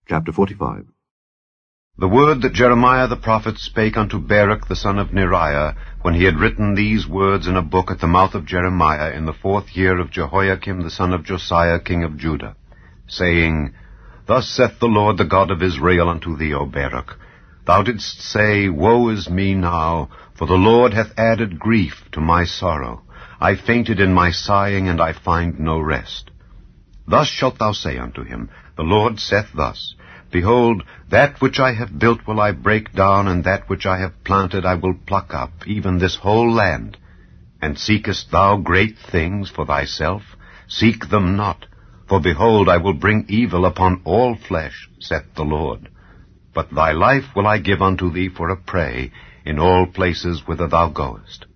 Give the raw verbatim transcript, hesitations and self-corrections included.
Chapter forty-five. The word that Jeremiah the prophet spake unto Baruch the son of Neriah, when he had written these words in a book at the mouth of Jeremiah in the fourth year of Jehoiakim the son of Josiah king of Judah, saying, Thus saith the Lord the God of Israel unto thee, O Baruch, Thou didst say, Woe is me now, for the Lord hath added grief to my sorrow. I fainted in my sighing, and I find no rest. Thus shalt thou say unto him, The Lord saith thus, Behold, that which I have built will I break down, and that which I have planted I will pluck up, even this whole land. And seekest thou great things for thyself? Seek them not. For behold, I will bring evil upon all flesh, saith the Lord. But thy life will I give unto thee for a prey in all places whither thou goest.